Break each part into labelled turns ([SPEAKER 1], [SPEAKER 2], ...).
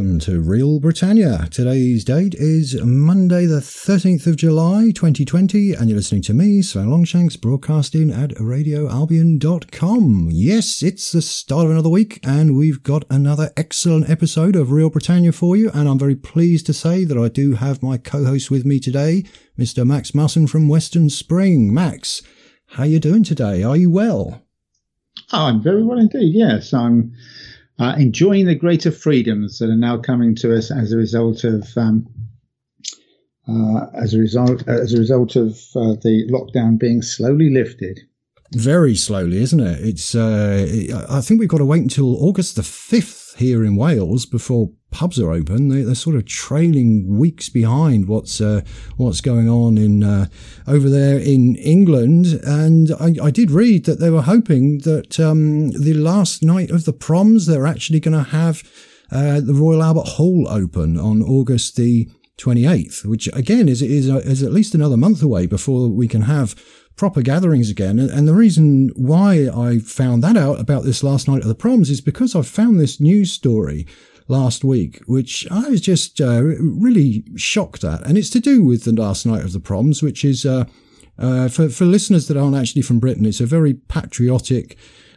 [SPEAKER 1] welcome to Real Britannia. Today's date is Monday the 13th of July 2020 and you're listening to me, Sven Longshanks, broadcasting at radioalbion.com. Yes, it's the start of another week and we've got another excellent episode of Real Britannia for you, and I'm very pleased to say that I do have my co-host with me today, Mr. Max Musson from Western Spring. Max, how are you doing today? Are you well?
[SPEAKER 2] Oh, I'm very well indeed, yes. I'm enjoying the greater freedoms that are now coming to us as a result of the lockdown being slowly lifted.
[SPEAKER 1] Very slowly, isn't it? It's I think we've got to wait until August the 5th here in Wales before pubs are open. They're sort of trailing weeks behind what's going on in over there in England. And I did read that they were hoping that the last night of the proms, they're actually going to have the Royal Albert Hall open on August the 28th, which again is at least another month away before we can have proper gatherings again. And the reason why I found that out about this last night of the proms is because I found this news story last week, which I was just really shocked at. And it's to do with the last night of the proms, which is, for listeners that aren't actually from Britain, it's a very patriotic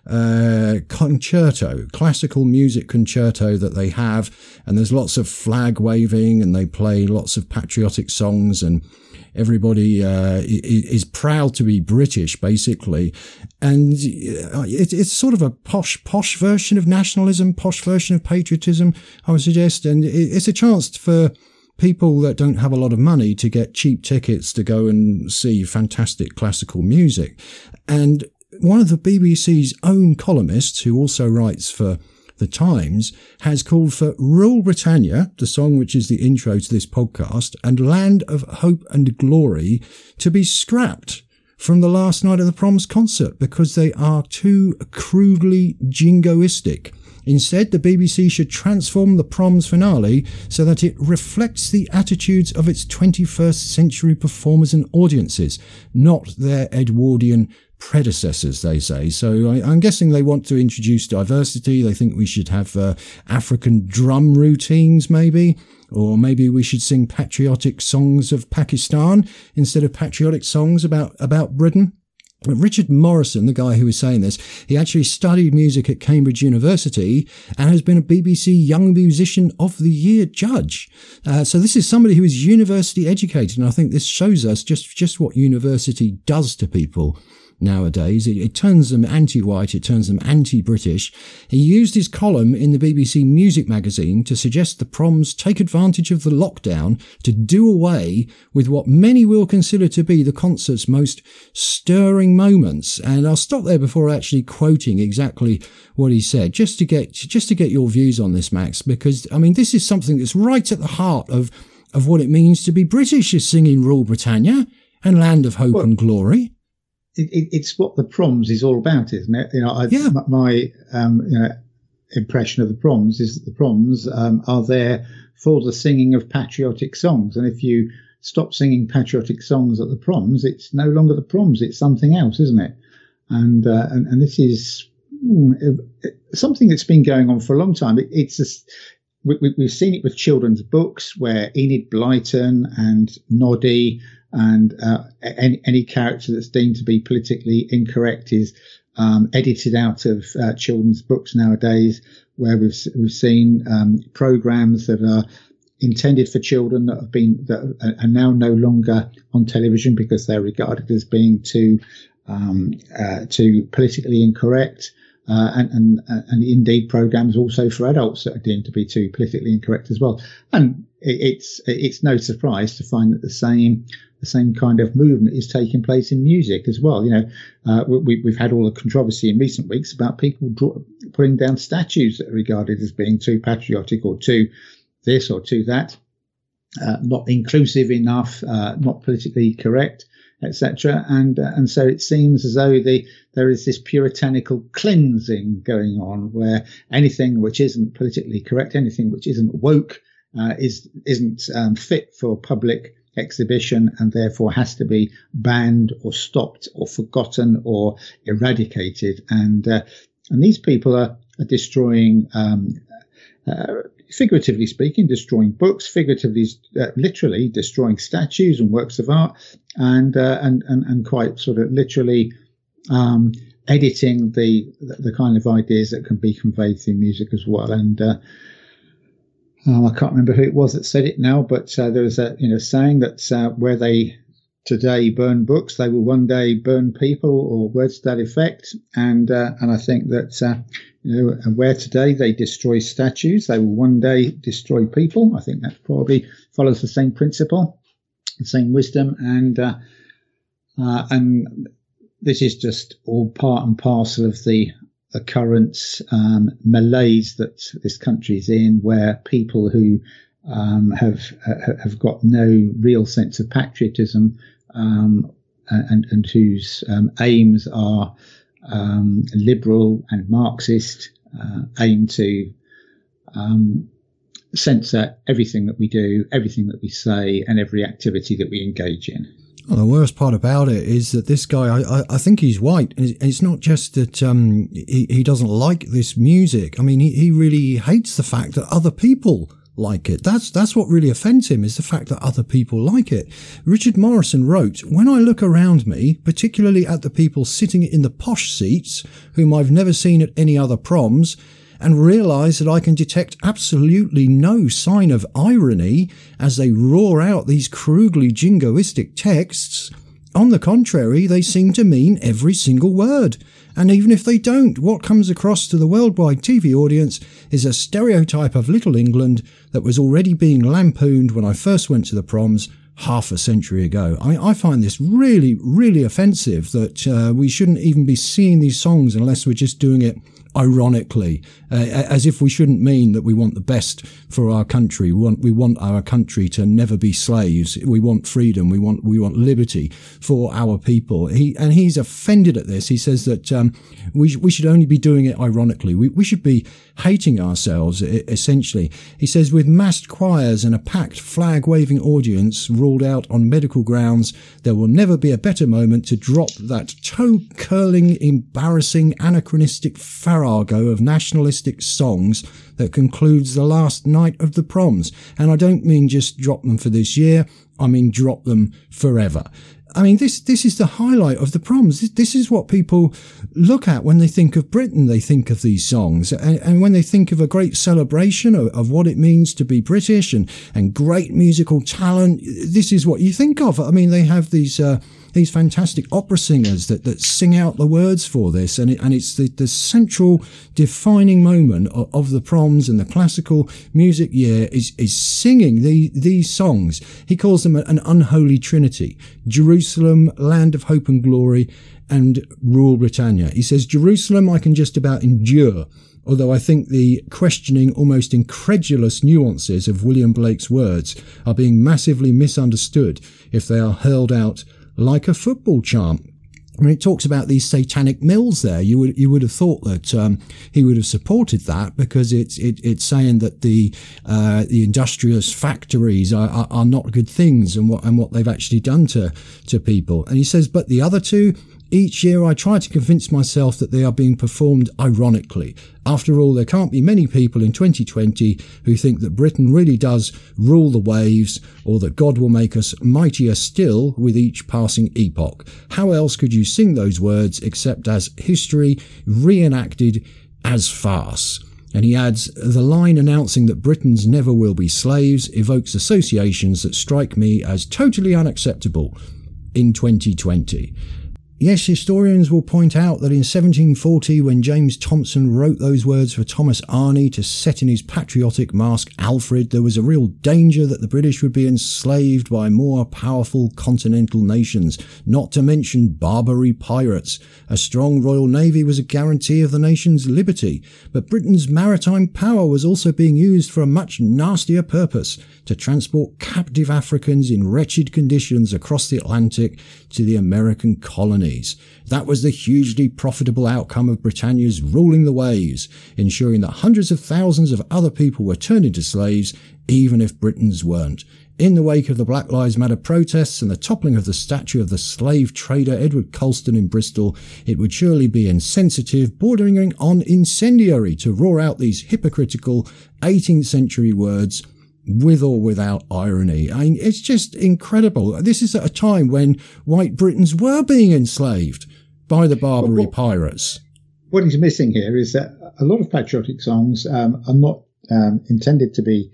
[SPEAKER 1] concerto, classical music concerto that they have. And there's lots of flag waving and they play lots of patriotic songs, and everybody is proud to be British, basically. And it's sort of a posh version of nationalism, posh version of patriotism, I would suggest. And it's a chance for people that don't have a lot of money to get cheap tickets to go and see fantastic classical music. And one of the BBC's own columnists, who also writes for The Times, has called for Rule Britannia, the song which is the intro to this podcast, and Land of Hope and Glory to be scrapped from the last night of the proms concert because they are too crudely jingoistic. Instead, the BBC should transform the proms finale so that it reflects the attitudes of its 21st century performers and audiences, not their Edwardian predecessors, they say. So I'm guessing they want to introduce diversity. They think we should have African drum routines, maybe, or maybe we should sing patriotic songs of Pakistan instead of patriotic songs about Britain. Richard Morrison, the guy who was saying this, he actually studied music at Cambridge University and has been a BBC Young Musician of the Year judge. So this is somebody who is university educated, and I think this shows us just what university does to people nowadays. It turns them anti-white, it turns them anti-British. He used his column in the BBC Music magazine to suggest the proms take advantage of the lockdown to do away with what many will consider to be the concert's most stirring moments. And I'll stop there before actually quoting exactly what he said, just to get your views on this, Max, because I mean this is something that's right at the heart of what it means to be British, is singing Rule Britannia and Land of Hope and Glory.
[SPEAKER 2] It's what the proms is all about, isn't it? My impression of the proms is that the proms are there for the singing of patriotic songs, and if you stop singing patriotic songs at the proms, it's no longer the proms; it's something else, isn't it? And this is something that's been going on for a long time. We've seen it with children's books, where Enid Blyton and Noddy and any character that's deemed to be politically incorrect is edited out of children's books nowadays, where we've seen programs that are intended for children that are now no longer on television because they're regarded as being too politically incorrect. And indeed programs also for adults that are deemed to be too politically incorrect as well. And it's no surprise to find that the same kind of movement is taking place in music as well. We've had all the controversy in recent weeks about people putting down statues that are regarded as being too patriotic or too this or too that, not inclusive enough, not politically correct, etc. And so it seems as though there is this puritanical cleansing going on, where anything which isn't politically correct, anything which isn't woke, isn't fit for public exhibition, and therefore has to be banned or stopped or forgotten or eradicated. And these people are destroying figuratively speaking, destroying books, figuratively, literally destroying statues and works of art, and quite sort of literally editing the kind of ideas that can be conveyed through music as well. And I can't remember who it was that said it now, but there was a saying that where they today burn books, they will one day burn people, or words to that effect. And I think that where today they destroy statues, they will one day destroy people. I think that probably follows the same principle, the same wisdom, and this is just all part and parcel of the current malaise that this country is in, where people who have got no real sense of patriotism and whose aims are liberal and Marxist, aim to censor everything that we do, everything that we say, and every activity that we engage in.
[SPEAKER 1] Well, the worst part about it is that this guy, I think he's white. And it's not just that he doesn't like this music. I mean, he really hates the fact that other people like it. That's what really offends him, is the fact that other people like it. Richard Morrison wrote, "When I look around me, particularly at the people sitting in the posh seats, whom I've never seen at any other proms, and realise that I can detect absolutely no sign of irony as they roar out these crudely jingoistic texts. On the contrary, they seem to mean every single word. And even if they don't, what comes across to the worldwide TV audience is a stereotype of Little England that was already being lampooned when I first went to the proms half a century ago." I find this really, really offensive, that we shouldn't even be singing these songs unless we're just doing it ironically, as if we shouldn't mean that we want the best for our country. We want our country to never be slaves. We want freedom. We want liberty for our people. He's offended at this. He says that we should only be doing it ironically. We should be hating ourselves, essentially. He says, "With massed choirs and a packed flag-waving audience ruled out on medical grounds, there will never be a better moment to drop that toe-curling, embarrassing, anachronistic farrago of nationalistic songs that concludes the last night of the proms. And I don't mean just drop them for this year, I mean drop them forever." I mean, this is the highlight of the proms. This is what people look at when they think of Britain. They think of these songs. And when they think of a great celebration of what it means to be British and great musical talent, this is what you think of. I mean, they have these fantastic opera singers that sing out the words for this. And it's the central defining moment of the proms and the classical music year is singing these songs. He calls them an unholy trinity: Jerusalem, land of hope and glory, and Rule Britannia. He says, "Jerusalem I can just about endure, although I think the questioning, almost incredulous nuances of William Blake's words are being massively misunderstood if they are hurled out like a football chant." I mean, it talks about these satanic mills there. You would have thought that he would have supported that, because it's saying that the industrious factories are not good things, and what they've actually done to people. And he says, "But the other two, each year I try to convince myself that they are being performed ironically. After all, there can't be many people in 2020 who think that Britain really does rule the waves, or that God will make us mightier still with each passing epoch. How else could you sing those words except as history reenacted as farce?" And he adds, "The line announcing that Britons never will be slaves evokes associations that strike me as totally unacceptable in 2020. Yes, historians will point out that in 1740, when James Thompson wrote those words for Thomas Arne to set in his patriotic masque Alfred, there was a real danger that the British would be enslaved by more powerful continental nations, not to mention Barbary pirates. A strong Royal Navy was a guarantee of the nation's liberty, but Britain's maritime power was also being used for a much nastier purpose, to transport captive Africans in wretched conditions across the Atlantic to the American colonies. colonies. That was the hugely profitable outcome of Britannia's ruling the waves, ensuring that hundreds of thousands of other people were turned into slaves, even if Britons weren't. In the wake of the Black Lives Matter protests and the toppling of the statue of the slave trader Edward Colston in Bristol, it would surely be insensitive, bordering on incendiary, to roar out these hypocritical 18th century words with or without irony. I mean, it's just incredible. This is at a time when white Britons were being enslaved by the Barbary pirates.
[SPEAKER 2] What is missing here is that a lot of patriotic songs are not intended to be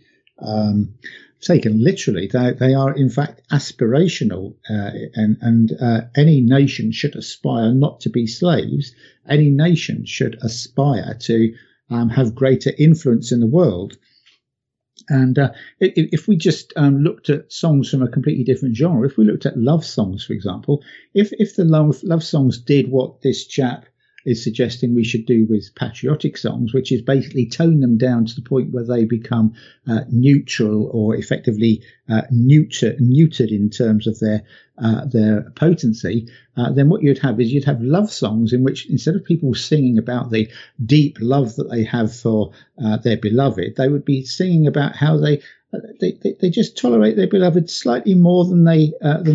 [SPEAKER 2] taken literally. They are in fact aspirational, and any nation should aspire not to be slaves. Any nation should aspire to have greater influence in the world. And if we just looked at songs from a completely different genre, if we looked at love songs, for example, if the love songs did what this chap is suggesting we should do with patriotic songs, which is basically tone them down to the point where they become neutral or effectively neutered in terms of their potency, then what you'd have is you'd have love songs in which, instead of people singing about the deep love that they have for their beloved, they would be singing about how they just tolerate their beloved slightly more than they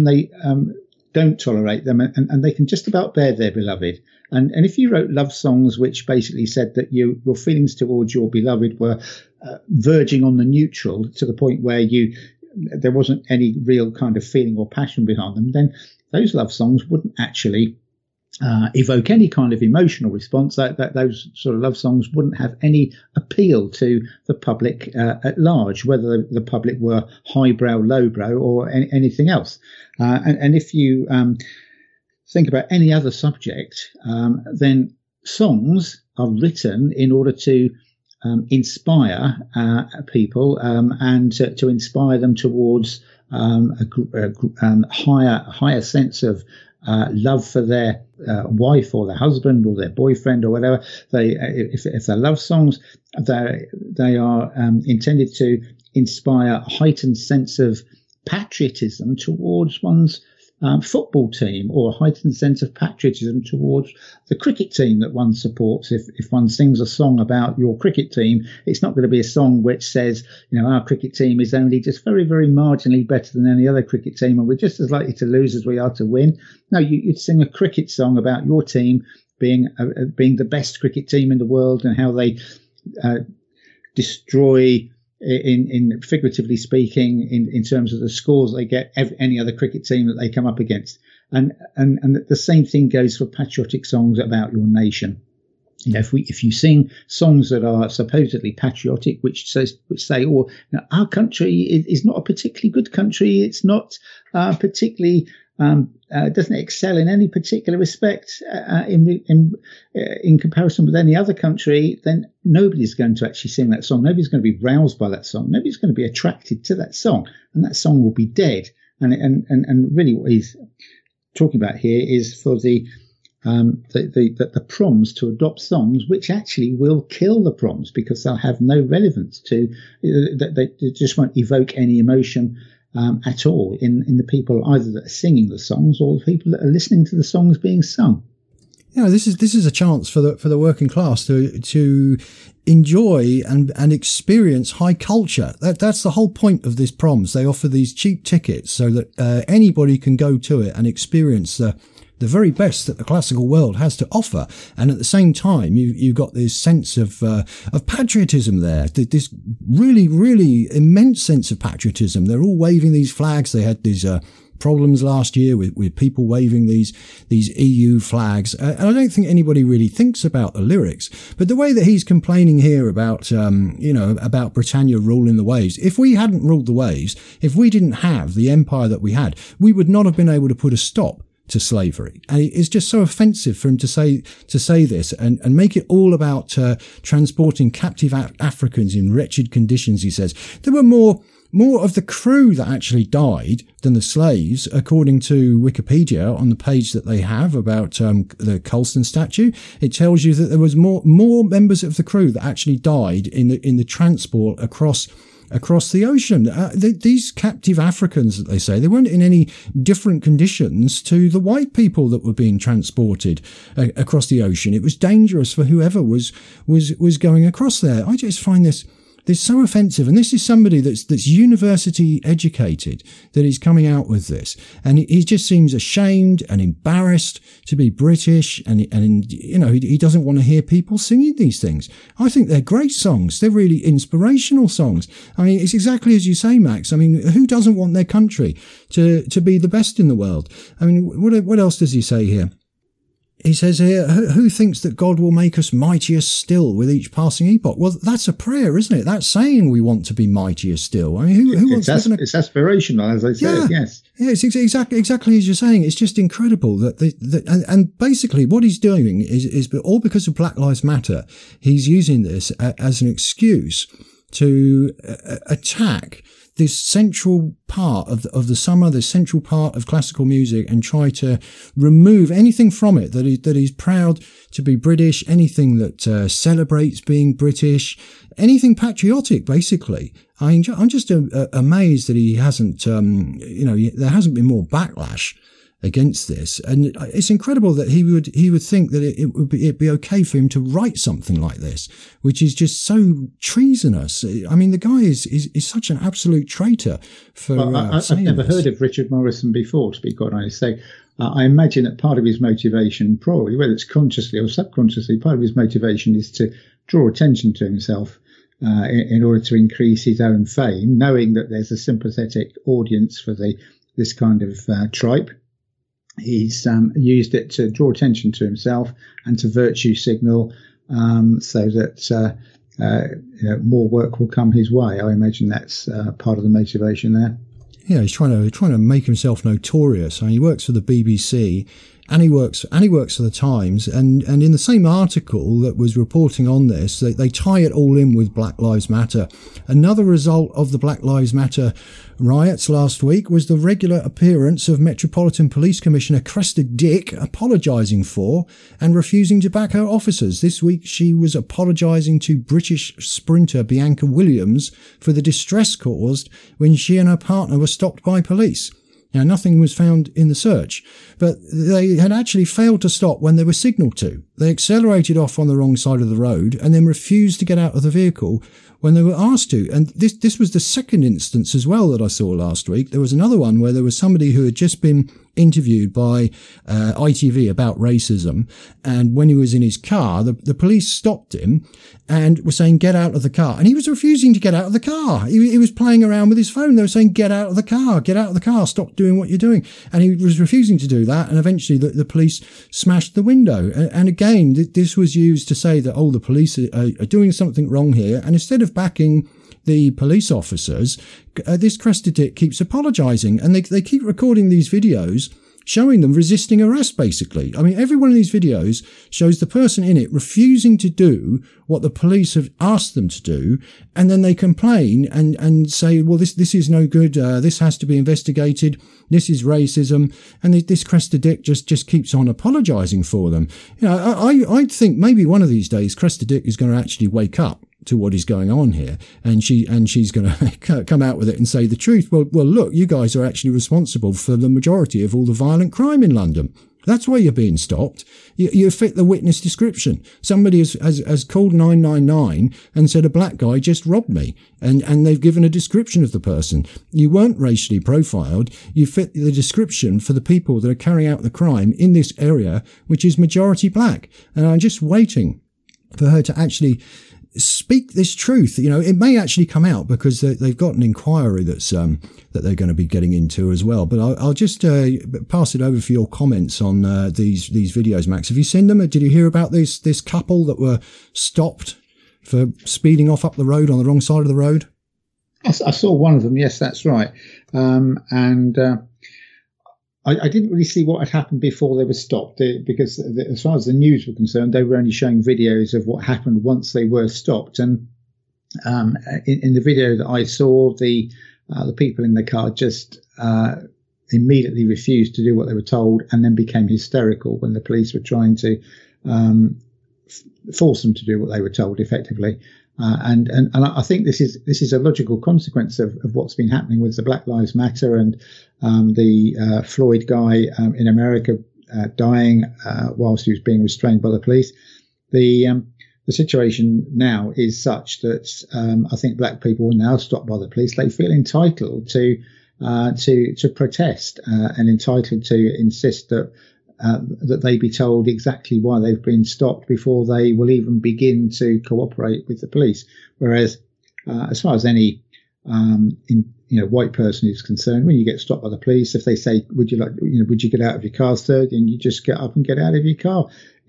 [SPEAKER 2] don't tolerate them, and they can just about bear their beloved. And if you wrote love songs which basically said that your feelings towards your beloved were verging on the neutral to the point where there wasn't any real kind of feeling or passion behind them, then those love songs wouldn't actually evoke any kind of emotional response. That those sort of love songs wouldn't have any appeal to the public at large, whether the public were highbrow, lowbrow, or anything else. And if you think about any other subject, then songs are written in order to inspire people and to inspire them towards a higher sense of love for their wife or their husband or their boyfriend or whatever. If they're love songs, they are intended to inspire a heightened sense of patriotism towards one's football team, or a heightened sense of patriotism towards the cricket team that one supports. If one sings a song about your cricket team, it's not going to be a song which says, our cricket team is only just very, very marginally better than any other cricket team, and we're just as likely to lose as we are to win. No, you'd sing a cricket song about your team being the best cricket team in the world, and how they destroy, in figuratively speaking, in terms of the scores they get, any other cricket team that they come up against. And the same thing goes for patriotic songs about your nation. If you sing songs that are supposedly patriotic, which say, our country is not a particularly good country, it's not particularly doesn't excel in any particular respect in comparison with any other country, then nobody's going to actually sing that song. Nobody's going to be roused by that song. Nobody's going to be attracted to that song, and that song will be dead. And really, what he's talking about here is for the proms to adopt songs which actually will kill the proms, because they'll have no relevance to. They just won't evoke any emotion at all in the people either that are singing the songs or the people that are listening to the songs being sung.
[SPEAKER 1] This is a chance for the working class to enjoy and experience high culture. That's the whole point of this proms. They offer these cheap tickets so that anybody can go to it and experience the very best that the classical world has to offer. And at the same time, you've got this sense of patriotism there, this really, really immense sense of patriotism. They're all waving these flags. They had these problems last year with people waving these EU flags. And I don't think anybody really thinks about the lyrics. But the way that he's complaining here about, about Britannia ruling the waves, if we hadn't ruled the waves, if we didn't have the empire that we had, we would not have been able to put a stop to slavery. And it's just so offensive for him to say this and make it all about transporting captive Africans in wretched conditions. He says there were more of the crew that actually died than the slaves, according to Wikipedia on the page that they have about the Colston statue. It tells you that there was more members of the crew that actually died in the transport across across the ocean. These captive Africans, that they say, they weren't in any different conditions to the white people that were being transported across the ocean. It was dangerous for whoever was going across there. I just find this so offensive. And this is somebody that's university educated that is coming out with this. And he just seems ashamed and embarrassed to be British. And you know, he doesn't want to hear people singing these things. I think they're great songs. They're really inspirational songs. I mean, it's exactly as you say, Max. I mean, who doesn't want their country to be the best in the world? I mean, what else does he say here? He says here, who thinks that God will make us mightier still with each passing epoch? Well, that's a prayer, isn't it? That's saying we want to be mightier still. I mean, who wants to live in a...
[SPEAKER 2] It's aspirational, as I said, yes.
[SPEAKER 1] Yeah, it's exactly as you're saying. It's just incredible and basically what he's doing is all because of Black Lives Matter. He's using this as an excuse to attack this central part of the summer, this central part of classical music, and try to remove anything from it that he's proud to be British, anything that celebrates being British, anything patriotic, basically. I'm just amazed that he hasn't, there hasn't been more backlash against this, and it's incredible that he would think that it'd be okay for him to write something like this, which is just so treasonous. I mean, the guy is such an absolute traitor.
[SPEAKER 2] I've never heard of Richard Morrison before, to be quite honest. So I imagine that part of his motivation, probably whether it's consciously or subconsciously, part of his motivation is to draw attention to himself in order to increase his own fame, knowing that there's a sympathetic audience for this kind of tripe. He's used it to draw attention to himself and to virtue signal, so that more work will come his way. I imagine that's part of the motivation there.
[SPEAKER 1] Yeah, he's trying to make himself notorious. I mean, he works for the BBC. And he works for the Times, and in the same article that was reporting on this, they tie it all in with Black Lives Matter. Another result of the Black Lives Matter riots last week was the regular appearance of Metropolitan Police Commissioner Cressida Dick apologising for and refusing to back her officers. This week she was apologising to British sprinter Bianca Williams for the distress caused when she and her partner were stopped by police. Now, nothing was found in the search, but they had actually failed to stop when they were signalled to. They accelerated off on the wrong side of the road and then refused to get out of the vehicle when they were asked to. And this was the second instance as well that I saw last week. There was another one where there was somebody who had just been interviewed by ITV about racism, and when he was in his car, the police stopped him and were saying, get out of the car, and he was refusing to get out of the car. He was playing around with his phone. They were saying, get out of the car, stop doing what you're doing, and he was refusing to do that, and eventually the police smashed the window. And again, this was used to say that, the police are doing something wrong here, and instead of backing the police officers, this Cressida Dick keeps apologising, and they keep recording these videos showing them resisting arrest, basically. I mean, every one of these videos shows the person in it refusing to do what the police have asked them to do, and then they complain and say, well, this is no good, this has to be investigated, this is racism, and this Cressida Dick just keeps on apologising for them. You know, I think maybe one of these days Cressida Dick is going to actually wake up to what is going on here, and she's going to come out with it and say the truth. Well, look, you guys are actually responsible for the majority of all the violent crime in London. That's why you're being stopped. You fit the witness description. Somebody has called 999 and said a black guy just robbed me, and they've given a description of the person. You weren't racially profiled. You fit the description for the people that are carrying out the crime in this area, which is majority black. And I'm just waiting for her to actually speak this truth. You know, it may actually come out because they've got an inquiry that they're going to be getting into as well. But I'll just pass it over for your comments on these videos, Max. Have you seen them? Did you hear about this couple that were stopped for speeding off up the road on the wrong side of the road?
[SPEAKER 2] I saw one of them. Yes, that's right. I didn't really see what had happened before they were stopped, because as far as the news were concerned, they were only showing videos of what happened once they were stopped. And in the video that I saw, the people in the car just immediately refused to do what they were told, and then became hysterical when the police were trying to force them to do what they were told, effectively. And I think this is a logical consequence of what's been happening with the Black Lives Matter and the Floyd guy in America dying whilst he was being restrained by the police. The situation now is such that I think black people are now stopped by the police. They feel entitled to protest and entitled to insist that they be told exactly why they've been stopped before they will even begin to cooperate with the police. Whereas, as far as any white person is concerned, when you get stopped by the police, if they say, would you get out of your car, sir? Then you just get up and get out of your car.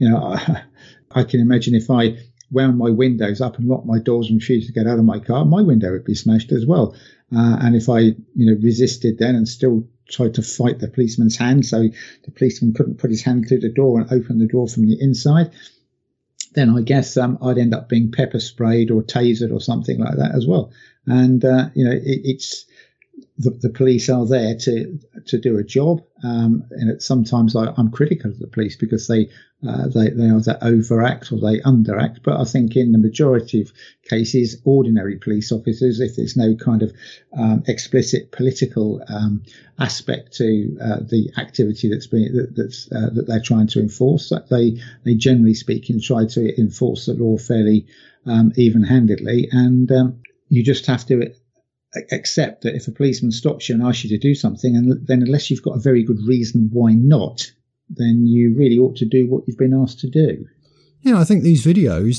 [SPEAKER 2] I can imagine if I wound my windows up and locked my doors and refused to get out of my car, my window would be smashed as well. And if I, resisted then and still tried to fight the policeman's hand, so the policeman couldn't put his hand through the door and open the door from the inside, then I guess I'd end up being pepper sprayed or tasered or something like that as well. And it's the police are there to do a job, and sometimes I'm critical of the police because they either overact or they underact. But I think in the majority of cases, ordinary police officers, if there's no kind of explicit political aspect to the activity that they're trying to enforce, that they generally speaking try to enforce the law fairly even-handedly, and you just have to accept that if a policeman stops you and asks you to do something, and then unless you've got a very good reason why not, then you really ought to do what you've been asked to do.
[SPEAKER 1] Yeah, I think these videos,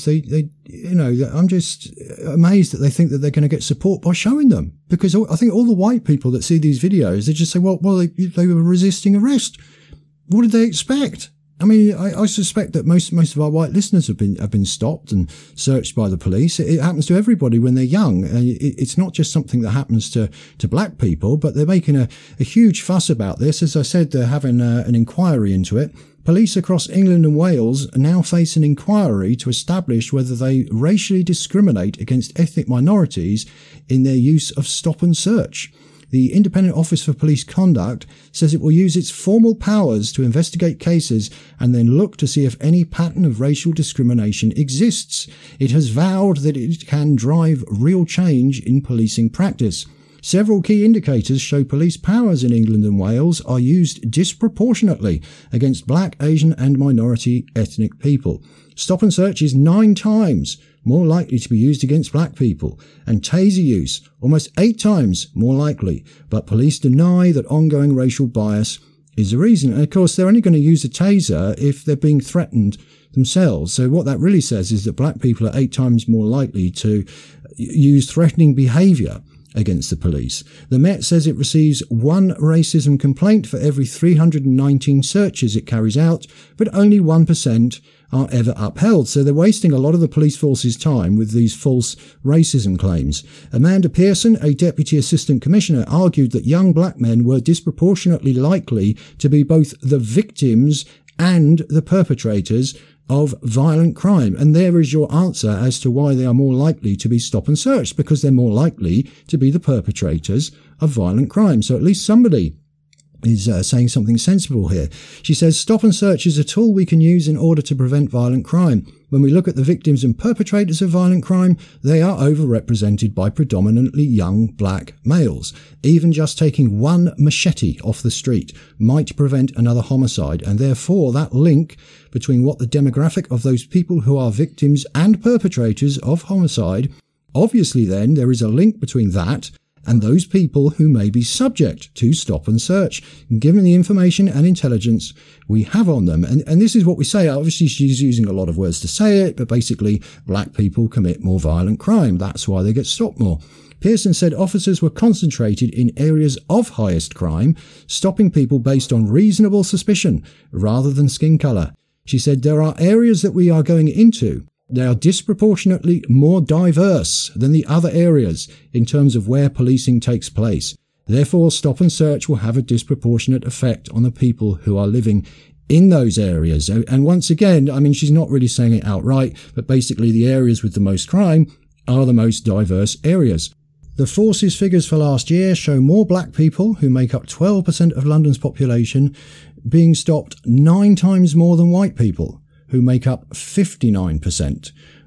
[SPEAKER 1] I'm just amazed that they think that they're going to get support by showing them, because I think all the white people that see these videos, they just say, well, they were resisting arrest. What did they expect? I mean, I suspect that most of our white listeners have been stopped and searched by the police. It happens to everybody when they're young. It's not just something that happens to black people, but they're making a huge fuss about this. As I said, they're having an inquiry into it. Police across England and Wales now face an inquiry to establish whether they racially discriminate against ethnic minorities in their use of stop and search. The Independent Office for Police Conduct says it will use its formal powers to investigate cases and then look to see if any pattern of racial discrimination exists. It has vowed that it can drive real change in policing practice. Several key indicators show police powers in England and Wales are used disproportionately against black, Asian and minority ethnic people. Stop and search is 9 times more likely to be used against black people, and taser use almost 8 times more likely, but police deny that ongoing racial bias is the reason. And of course, they're only going to use a taser if they're being threatened themselves. So what that really says is that black people are 8 times more likely to use threatening behaviour against the police. The Met says it receives 1 racism complaint for every 319 searches it carries out, but only 1% are ever upheld. So they're wasting a lot of the police force's time with these false racism claims. Amanda Pearson, a Deputy Assistant Commissioner, argued that young black men were disproportionately likely to be both the victims and the perpetrators of violent crime. And there is your answer as to why they are more likely to be stop and searched, because they're more likely to be the perpetrators of violent crime. So at least somebody is saying something sensible here. She says, stop and search is a tool we can use in order to prevent violent crime. When we look at the victims and perpetrators of violent crime, they are overrepresented by predominantly young black males. Even just taking 1 machete off the street might prevent another homicide, and therefore that link between what the demographic of those people who are victims and perpetrators of homicide, obviously then there is a link between that and those people who may be subject to stop and search, given the information and intelligence we have on them. And this is what we say. Obviously, she's using a lot of words to say it, but basically, black people commit more violent crime. That's why they get stopped more. Pearson said officers were concentrated in areas of highest crime, stopping people based on reasonable suspicion rather than skin colour. She said there are areas that we are going into. They are disproportionately more diverse than the other areas in terms of where policing takes place. Therefore, stop and search will have a disproportionate effect on the people who are living in those areas. And once again, I mean, she's not really saying it outright, but basically the areas with the most crime are the most diverse areas. The Force's figures for last year show more black people, who make up 12% of London's population, being stopped 9 times more than white people, who make up 59%.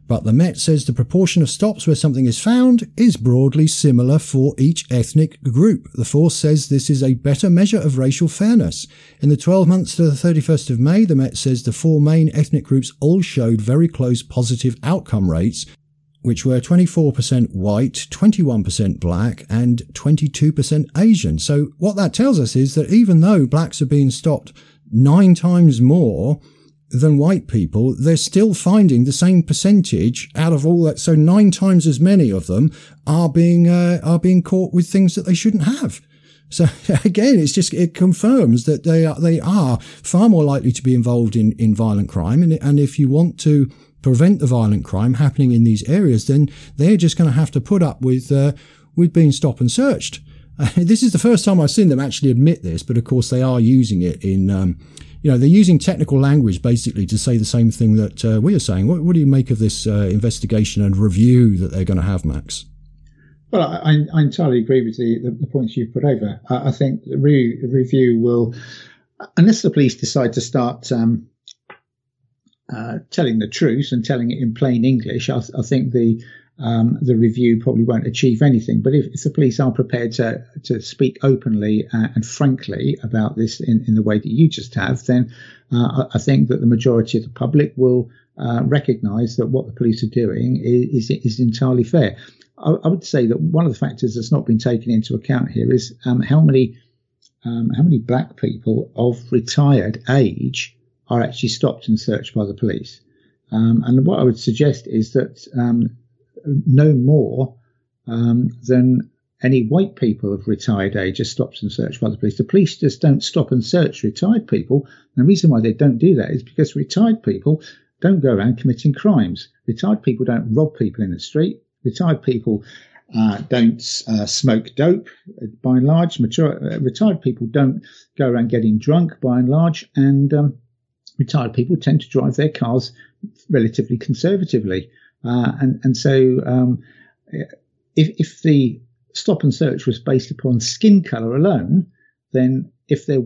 [SPEAKER 1] But the Met says the proportion of stops where something is found is broadly similar for each ethnic group. The force says this is a better measure of racial fairness. In the 12 months to the 31st of May, the Met says the 4 main ethnic groups all showed very close positive outcome rates, which were 24% white, 21% black, and 22% Asian. So what that tells us is that even though blacks are being stopped 9 times more than white people, they're still finding the same percentage out of all that. So 9 times as many of them are being caught with things that they shouldn't have. So again, it confirms that they are far more likely to be involved in violent crime. And if you want to prevent the violent crime happening in these areas, then they're just going to have to put up with being stopped and searched. This is the first time I've seen them actually admit this, but of course they are using it in, they're using technical language basically to say the same thing that we are saying. What do you make of this investigation and review that they're going to have, Max?
[SPEAKER 2] Well, I entirely agree with the points you've put over. I think the review will, unless the police decide to start telling the truth and telling it in plain English, I think the review probably won't achieve anything. But if the police are prepared to speak openly and frankly about this in the way that you just have, then I think that the majority of the public will recognise that what the police are doing is entirely fair. I would say that one of the factors that's not been taken into account here is how many black people of retired age are actually stopped and searched by the police. And what I would suggest is that no more than any white people of retired age are stopped and searched by the police. The police just don't stop and search retired people. And the reason why they don't do that is because retired people don't go around committing crimes. Retired people don't rob people in the street. Retired people don't smoke dope, by and large. Retired people don't go around getting drunk, by and large. And retired people tend to drive their cars relatively conservatively. So if the stop and search was based upon skin colour alone, then if there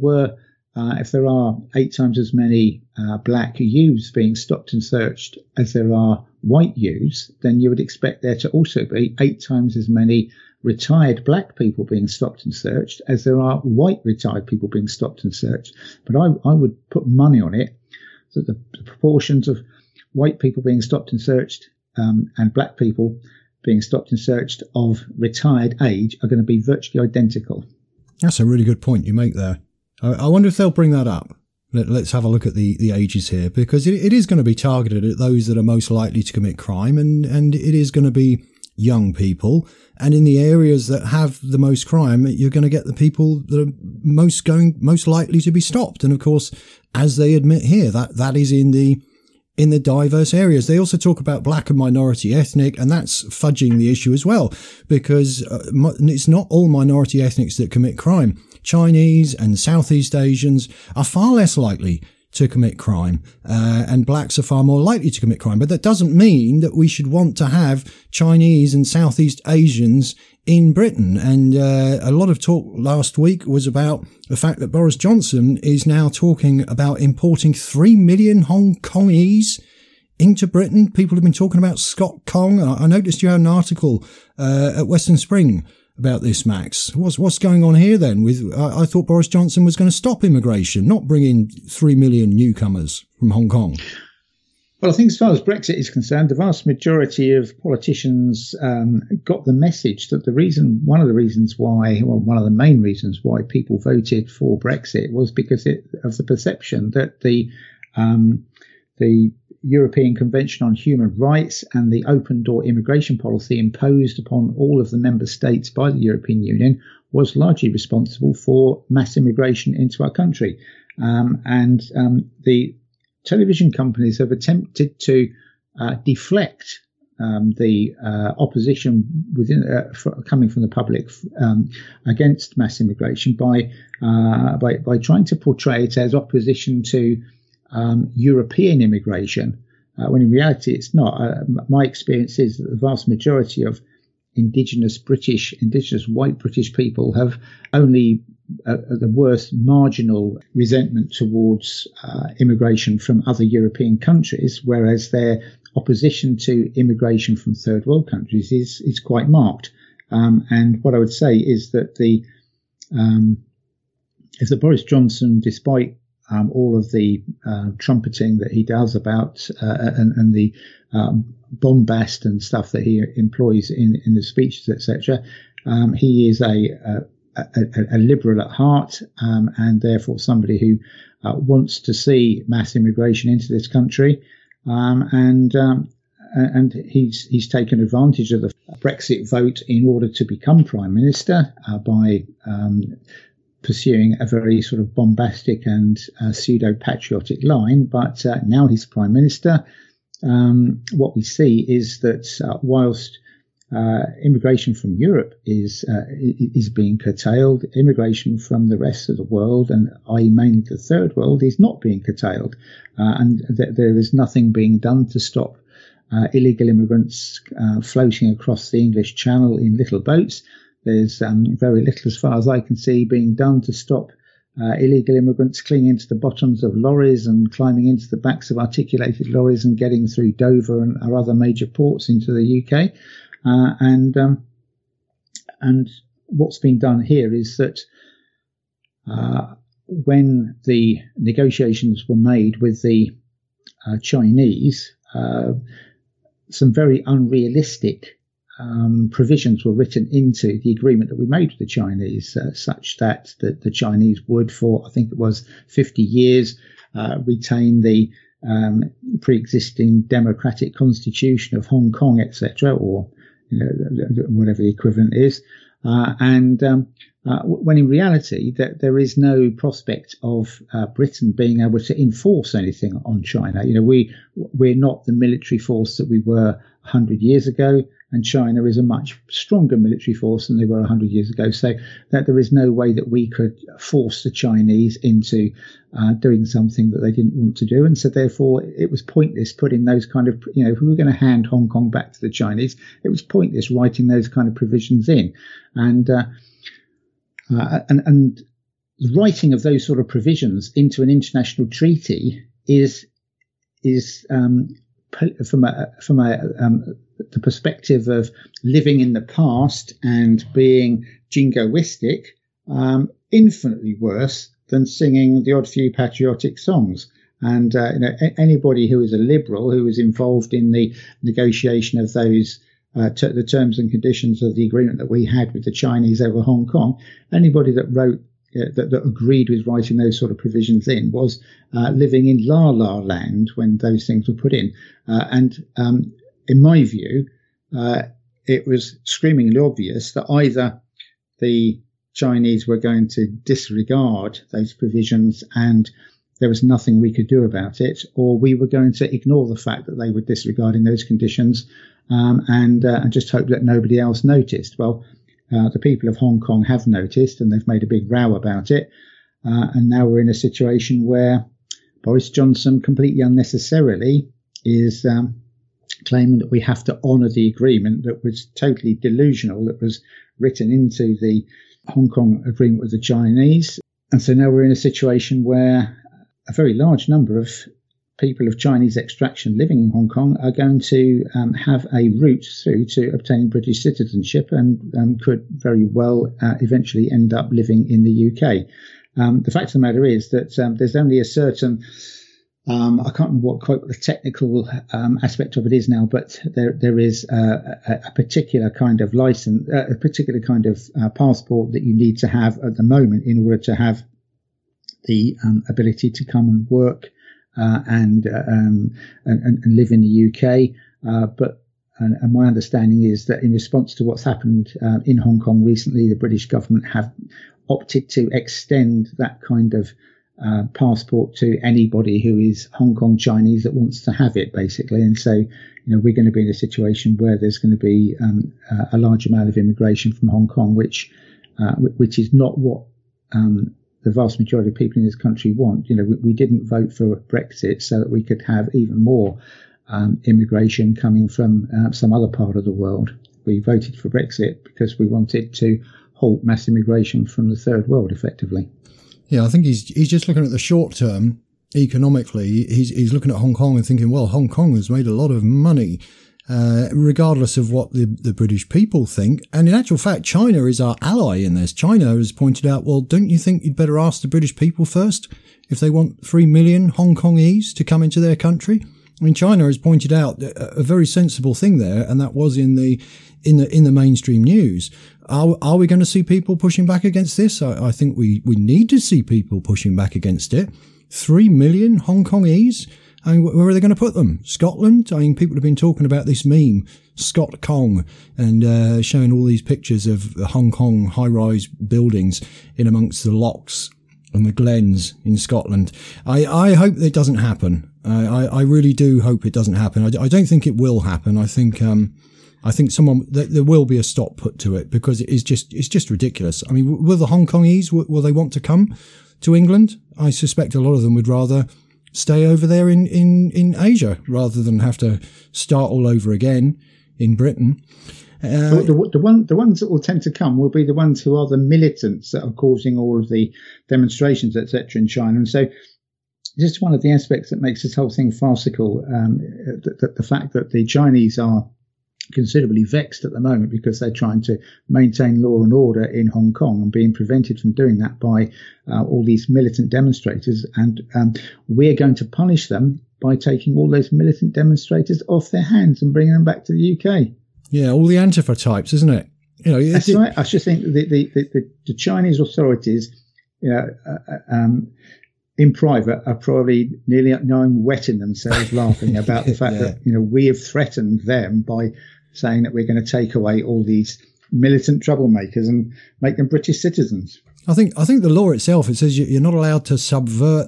[SPEAKER 2] are 8 times as many black youths being stopped and searched as there are white youths, then you would expect there to also be 8 times as many retired black people being stopped and searched as there are white retired people being stopped and searched. But I would put money on it that the proportions of white people being stopped and searched and black people being stopped and searched of retired age are going to be virtually identical.
[SPEAKER 1] That's a really good point you make there. I wonder if they'll bring that up. Let's have a look at the ages here, because it is going to be targeted at those that are most likely to commit crime, and it is going to be young people. And in the areas that have the most crime, you're going to get the people that are most likely to be stopped. And of course, as they admit here, that is in the diverse areas. They also talk about black and minority ethnic, and that's fudging the issue as well, because it's not all minority ethnics that commit crime. Chinese and Southeast Asians are far less likely to commit crime, and blacks are far more likely to commit crime. But that doesn't mean that we should want to have Chinese and Southeast Asians in Britain. And a lot of talk last week was about the fact that Boris Johnson is now talking about importing 3 million Hong Kongese into Britain. People have been talking about Scott Kong. I noticed you had an article at Western Spring about this, Max. What's going on here then? I thought Boris Johnson was going to stop immigration, not bring in 3 million newcomers from Hong Kong.
[SPEAKER 2] Well, I think as far as Brexit is concerned, the vast majority of politicians got the message that one of the main reasons why people voted for Brexit was because of the perception that the European Convention on Human Rights and the open door immigration policy imposed upon all of the member states by the European Union was largely responsible for mass immigration into our country. The television companies have attempted to deflect the opposition coming from the public against mass immigration by trying to portray it as opposition to European immigration, when in reality it's not. My experience is that the vast majority of indigenous white British people have only at the worst, marginal resentment towards immigration from other European countries, whereas their opposition to immigration from third world countries is quite marked. And what I would say is that if the Boris Johnson, despite all of the trumpeting that he does about and the bombast and stuff that he employs in the speeches, etc., he is a liberal at heart, and therefore somebody who wants to see mass immigration into this country, and he's taken advantage of the Brexit vote in order to become Prime Minister by pursuing a very sort of bombastic and pseudo-patriotic line. But now he's Prime Minister. What we see is that whilst immigration from Europe is being curtailed, immigration from the rest of the world, and i.e. mainly the third world, is not being curtailed, and there is nothing being done to stop illegal immigrants floating across the English Channel in little boats. There's very little, as far as I can see, being done to stop illegal immigrants clinging to the bottoms of lorries and climbing into the backs of articulated lorries and getting through Dover and our other major ports into the UK. And what's been done here is that when the negotiations were made with the Chinese, some very unrealistic provisions were written into the agreement that we made with the Chinese, such that the Chinese would, for I think it was 50 years, retain the pre-existing democratic constitution of Hong Kong, etc., or whatever the equivalent is, when in reality that there is no prospect of Britain being able to enforce anything on China. We're not the military force that we were 100 years ago, and China is a much stronger military force than they were 100 years ago. So that there is no way that we could force the Chinese into doing something that they didn't want to do. And so therefore it was pointless putting those kind of, if we were going to hand Hong Kong back to the Chinese, it was pointless writing those kind of provisions in. And the writing of those sort of provisions into an international treaty is from the perspective of living in the past and being jingoistic, infinitely worse than singing the odd few patriotic songs. And anybody who is a liberal, who is involved in the negotiation of those the terms and conditions of the agreement that we had with the Chinese over Hong Kong, anybody that wrote that agreed with writing those sort of provisions in was living in La La Land when those things were put in. In my view, it was screamingly obvious that either the Chinese were going to disregard those provisions and there was nothing we could do about it, or we were going to ignore the fact that they were disregarding those conditions and just hope that nobody else noticed. Well, the people of Hong Kong have noticed, and they've made a big row about it. And now we're in a situation where Boris Johnson, completely unnecessarily, is claiming that we have to honour the agreement that was totally delusional, that was written into the Hong Kong agreement with the Chinese. And so now we're in a situation where a very large number of people of Chinese extraction living in Hong Kong are going to have a route through to obtaining British citizenship and could very well eventually end up living in the UK. The fact of the matter is that there's only a certain, I can't remember quite what the technical aspect of it is now, but there is a particular kind of license, a particular kind of passport that you need to have at the moment in order to have the ability to come and work and live in the UK. But my understanding is that in response to what's happened in Hong Kong recently, the British government have opted to extend that kind of passport to anybody who is Hong Kong Chinese that wants to have it, basically. And so, we're going to be in a situation where there's going to be a large amount of immigration from Hong Kong, which is not what the vast majority of people in this country want. We didn't vote for Brexit so that we could have even more immigration coming from some other part of the world. We voted for Brexit because we wanted to halt mass immigration from the third world, effectively.
[SPEAKER 1] Yeah, I think he's just looking at the short term economically. He's looking at Hong Kong and thinking, well, Hong Kong has made a lot of money, regardless of what the British people think. And in actual fact, China is our ally in this. China has pointed out, well, don't you think you'd better ask the British people first if they want 3 million Hong Kongese to come into their country? I mean, China has pointed out a very sensible thing there, and that was in the mainstream news. Are we going to see people pushing back against this? I think we need to see people pushing back against it. 3 million Hong Kongese? I mean, where are they going to put them? Scotland? I mean, people have been talking about this meme, Scott Kong, and showing all these pictures of Hong Kong high-rise buildings in amongst the lochs and the glens in Scotland. I hope it doesn't happen. I really do hope it doesn't happen. I don't think it will happen. I think there will be a stop put to it, because it's just ridiculous. I mean, will the Hong Kongese, will they want to come to England? I suspect a lot of them would rather stay over there in Asia rather than have to start all over again in Britain.
[SPEAKER 2] The ones that will tend to come will be the ones who are the militants that are causing all of the demonstrations, etc., in China. And so, just one of the aspects that makes this whole thing farcical, the fact that the Chinese are considerably vexed at the moment because they're trying to maintain law and order in Hong Kong and being prevented from doing that by all these militant demonstrators. And we're going to punish them by taking all those militant demonstrators off their hands and bringing them back to the UK.
[SPEAKER 1] Yeah, all the Antifa types, isn't it?
[SPEAKER 2] That's right. I just think the Chinese authorities, in private, are probably nearly wetting themselves laughing about the fact that we have threatened them by saying that we're going to take away all these militant troublemakers and make them British citizens.
[SPEAKER 1] I think the law itself, it says you're not allowed to subvert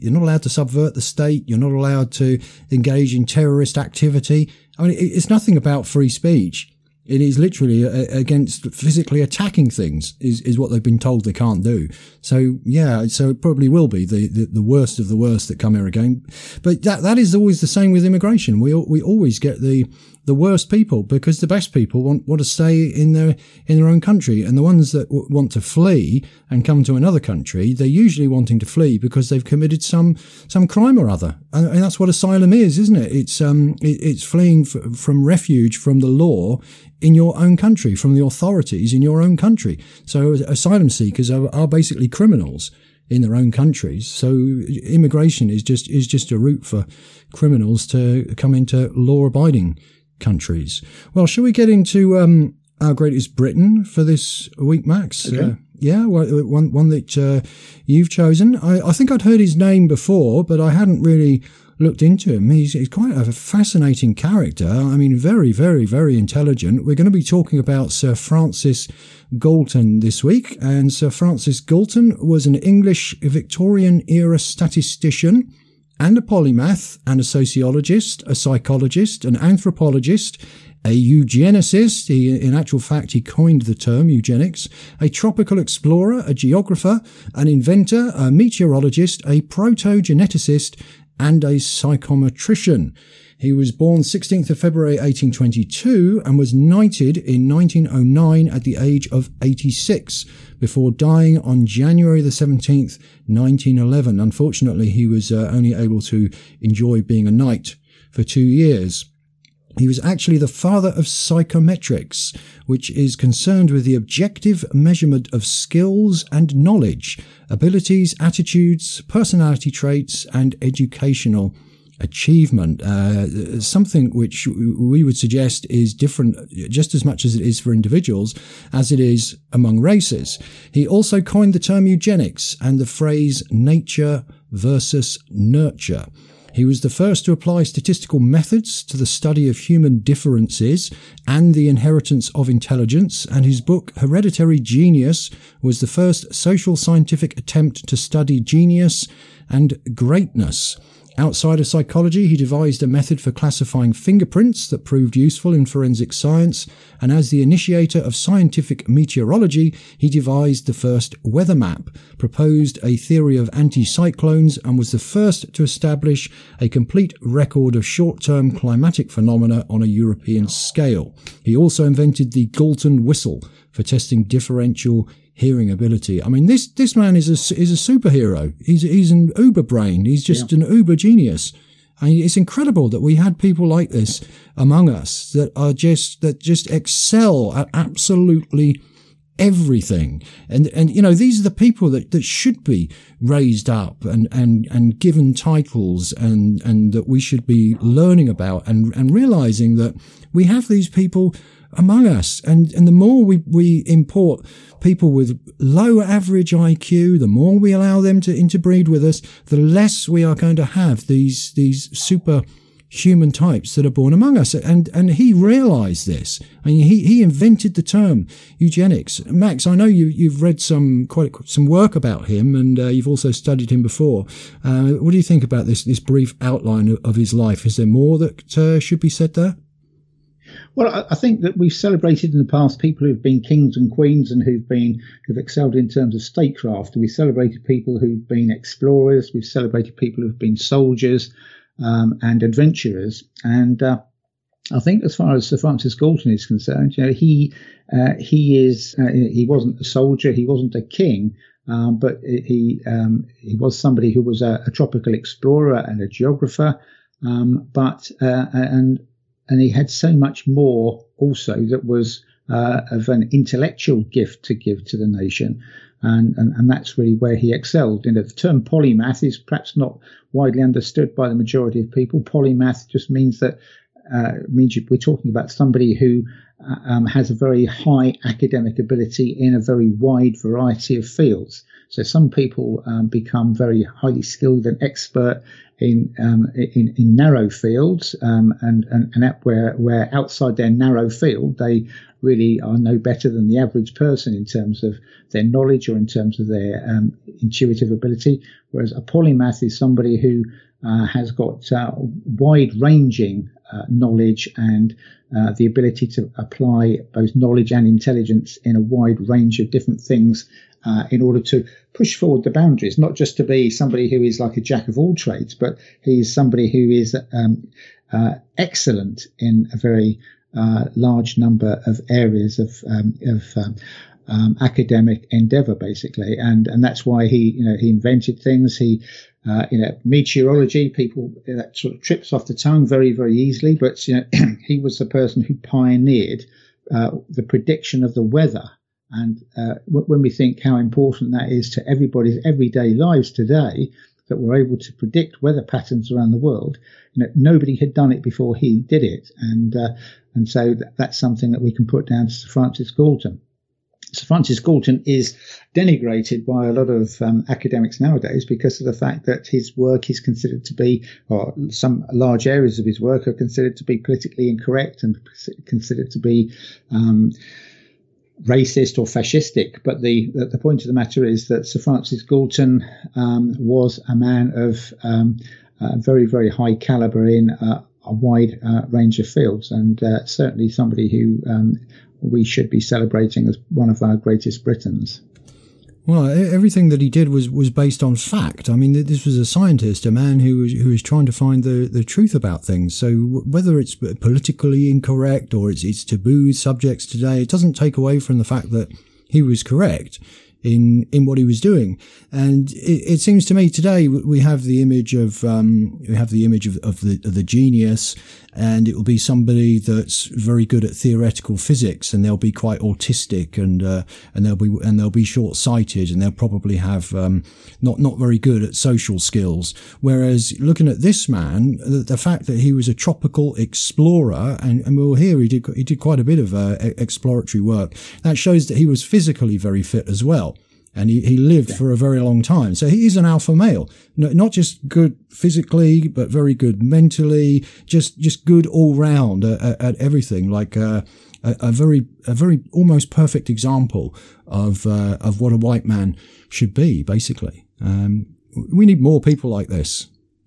[SPEAKER 1] the state. You're not allowed to engage in terrorist activity. I mean, it's nothing about free speech. It is literally against physically attacking things is what they've been told they can't do. So yeah, so it probably will be the worst of the worst that come here again. But that is always the same with immigration. We always get the worst people, because the best people want to stay in their own country, and the ones that want to flee and come to another country, they're usually wanting to flee because they've committed some crime or other, and that's what asylum is, isn't it? It's fleeing from refuge from the law in your own country, from the authorities in your own country. So asylum seekers are basically criminals in their own countries. So immigration is just a route for criminals to come into law-abiding countries. Well, shall we get into our greatest Britain for this week, Max?
[SPEAKER 2] Okay.
[SPEAKER 1] One that you've chosen. I think I'd heard his name before, but I hadn't really looked into him. He's quite a fascinating character. I mean, very, very, very intelligent. We're going to be talking about Sir Francis Galton this week. And Sir Francis Galton was an English Victorian-era statistician and a polymath and a sociologist, a psychologist, an anthropologist, a eugenicist. In actual fact, he coined the term eugenics, a tropical explorer, a geographer, an inventor, a meteorologist, a proto-geneticist, and a psychometrician. He was born 16th of February 1822 and was knighted in 1909 at the age of 86, before dying on January the 17th, 1911. Unfortunately, he was only able to enjoy being a knight for 2 years. He was actually the father of psychometrics, which is concerned with the objective measurement of skills and knowledge, abilities, attitudes, personality traits, and educational achievement. Something which we would suggest is different just as much as it is for individuals as it is among races. He also coined the term eugenics and the phrase nature versus nurture. He was the first to apply statistical methods to the study of human differences and the inheritance of intelligence, and his book Hereditary Genius was the first social scientific attempt to study genius and greatness. Outside of psychology, he devised a method for classifying fingerprints that proved useful in forensic science, and as the initiator of scientific meteorology, he devised the first weather map, proposed a theory of anticyclones, and was the first to establish a complete record of short-term climatic phenomena on a European scale. He also invented the Galton whistle for testing differential hearing ability. I mean, this man is a superhero. He's an uber brain. He's just an uber genius. I mean, it's incredible that we had people like this among us that just excel at absolutely everything. And these are the people that should be raised up and given titles and that we should be learning about and realizing that we have these people among us. And the more we import people with low average IQ, the more we allow them to interbreed with us, the less we are going to have these superhuman types that are born among us. And he realized this. I mean, he invented the term eugenics. Max, I know you've read some work about him, and you've also studied him before. What do you think about this brief outline of his life? Is there more that should be said there?
[SPEAKER 2] Well, I think that we've celebrated in the past people who've been kings and queens and who've excelled in terms of statecraft. We've celebrated people who've been explorers. We've celebrated people who've been soldiers and adventurers. And I think, as far as Sir Francis Galton is concerned, he wasn't a soldier, he wasn't a king, but he was somebody who was a tropical explorer and a geographer, and he had so much more also that was of an intellectual gift to give to the nation. And that's really where he excelled. The term polymath is perhaps not widely understood by the majority of people. Polymath just means that we're talking about somebody who has a very high academic ability in a very wide variety of fields. So some people become very highly skilled and expert in narrow fields, and where outside their narrow field they really are no better than the average person in terms of their knowledge or in terms of their intuitive ability. Whereas a polymath is somebody who has got wide-ranging knowledge and the ability to apply both knowledge and intelligence in a wide range of different things in order to push forward the boundaries, not just to be somebody who is like a jack of all trades, but he's somebody who is excellent in a very large number of areas of academic endeavor, basically. And that's why he invented things. Meteorology, people, that sort of trips off the tongue very, very easily. But, he was the person who pioneered the prediction of the weather. And when we think how important that is to everybody's everyday lives today, that we're able to predict weather patterns around the world, nobody had done it before he did it. And so that's something that we can put down to Sir Francis Galton. Sir Francis Galton is denigrated by a lot of academics nowadays because of the fact that his work is considered to be, or some large areas of his work are considered to be politically incorrect and considered to be racist or fascistic. But the point of the matter is that Sir Francis Galton was a man of very, very high caliber in a wide range of fields, and certainly somebody who we should be celebrating as one of our greatest Britons.
[SPEAKER 1] Well, everything that he did was based on fact. I mean, this was a scientist, a man who was trying to find the truth about things. So whether it's politically incorrect or it's taboo subjects today, it doesn't take away from the fact that he was correct in what he was doing. And it seems to me today we have the image of the genius, and it will be somebody that's very good at theoretical physics, and they'll be quite autistic, and they'll be short-sighted, and they'll probably have not very good at social skills. Whereas looking at this man, the fact that he was a tropical explorer, and we'll hear he did quite a bit of exploratory work, that shows that he was physically very fit as well. And he lived for a very long time. So he is an alpha male, not just good physically, but very good mentally, just good all round at everything, like a very almost perfect example of what a white man should be, basically. We need more people like this.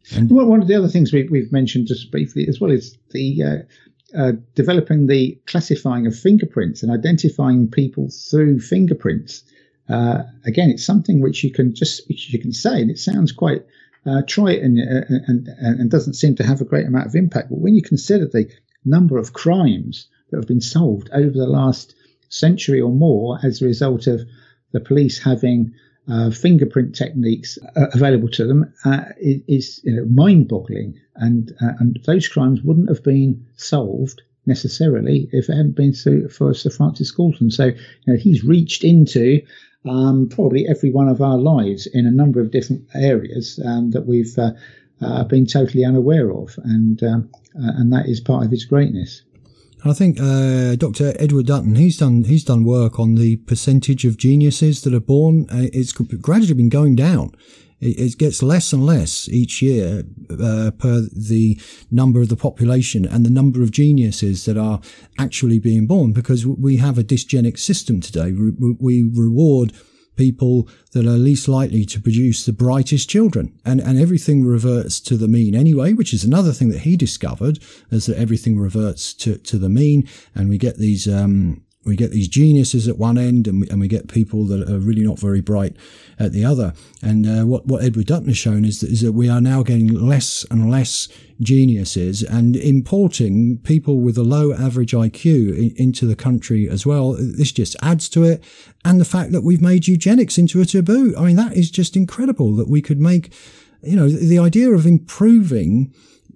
[SPEAKER 2] And one of the other things we've mentioned just briefly as well is the developing the classifying of fingerprints and identifying people through fingerprints. Again, it's something which you can say, and it sounds quite trite and doesn't seem to have a great amount of impact. But when you consider the number of crimes that have been solved over the last century or more as a result of the police having fingerprint techniques available to them, is mind-boggling, and those crimes wouldn't have been solved necessarily if it hadn't been for Sir Francis Galton. So he's reached into probably every one of our lives in a number of different areas that we've been totally unaware of, and that is part of his greatness.
[SPEAKER 1] I think Dr. Edward Dutton, he's done work on the percentage of geniuses that are born. It's gradually been going down. It gets less and less each year per the number of the population and the number of geniuses that are actually being born, because we have a dysgenic system today. We reward people that are least likely to produce the brightest children, and everything reverts to the mean anyway, which is another thing that he discovered, is that everything reverts to the mean, and we get these geniuses at one end, and we get people that are really not very bright at the other. And what Edward Dutton has shown is that we are now getting less and less geniuses, and importing people with a low average IQ into the country as well. This just adds to it. And the fact that we've made eugenics into a taboo. I mean, that is just incredible that we could make, the idea of improving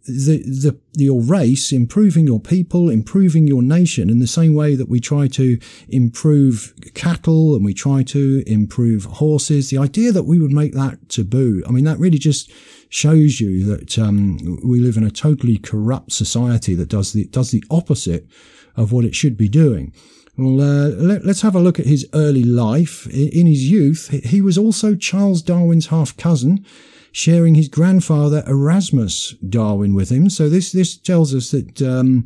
[SPEAKER 1] your race, improving your people, improving your nation in the same way that we try to improve cattle and we try to improve horses. The idea that we would make that taboo, I mean, that really just shows you that we live in a totally corrupt society that does the opposite of what it should be doing. Well, let's have a look at his early life. In his youth, he was also Charles Darwin's half-cousin, sharing his grandfather Erasmus Darwin with him. So this tells us that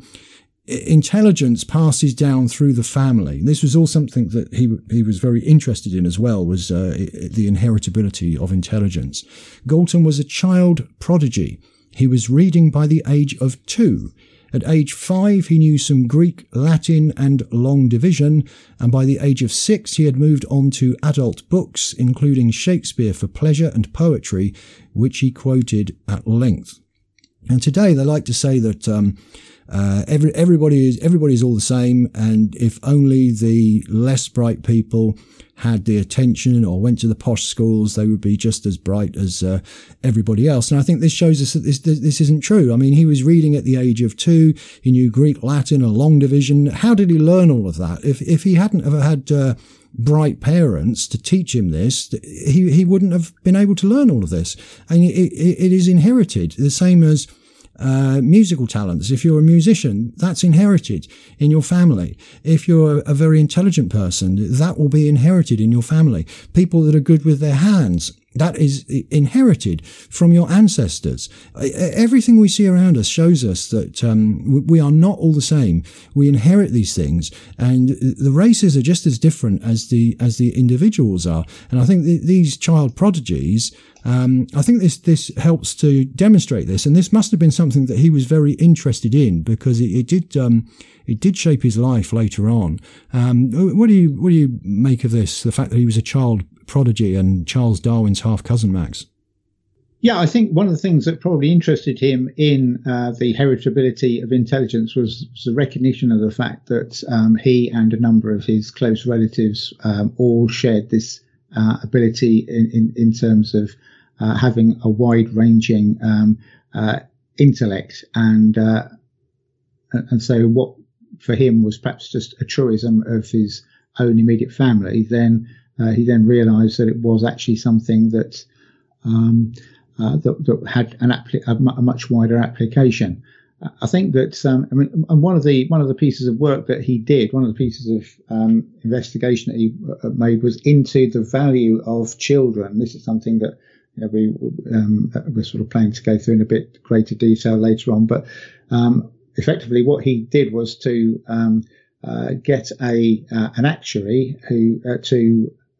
[SPEAKER 1] intelligence passes down through the family. This was all something that he was very interested in as well, was the inheritability of intelligence. Galton was a child prodigy. He was reading by the age of 2. At age 5, he knew some Greek, Latin, and long division, and by the age of 6, he had moved on to adult books, including Shakespeare for pleasure and poetry, which he quoted at length. And today they like to say that everybody is all the same, and if only the less bright people had the attention or went to the posh schools, they would be just as bright as everybody else. And I think this shows us that this isn't true. I mean, he was reading at the age of 2. He knew Greek, Latin, a long division. How did he learn all of that? If he hadn't ever had bright parents to teach him this, he wouldn't have been able to learn all of this. And it is inherited, the same as musical talents. If you're a musician, that's inherited in your family. If you're a very intelligent person, that will be inherited in your family. People that are good with their hands, that is inherited from your ancestors. Everything we see around us shows us that we are not all the same. We inherit these things, and the races are just as different as the individuals are. And I think these child prodigies, I think this helps to demonstrate this, and this must have been something that he was very interested in, because it did shape his life later on. What do you make of this? The fact that he was a child prodigy and Charles Darwin's half-cousin, Max?
[SPEAKER 2] Yeah, I think one of the things that probably interested him in the heritability of intelligence was the recognition of the fact that he and a number of his close relatives all shared this ability in terms of having a wide-ranging intellect, and so what for him was perhaps just a truism of his own immediate family, then he then realised that it was actually something that that had a much wider application. I think that and one of the pieces of work that he did, one of the pieces of investigation that he made, was into the value of children. This is something that we're sort of planning to go through in a bit greater detail later on, but effectively what he did was to get an actuary who to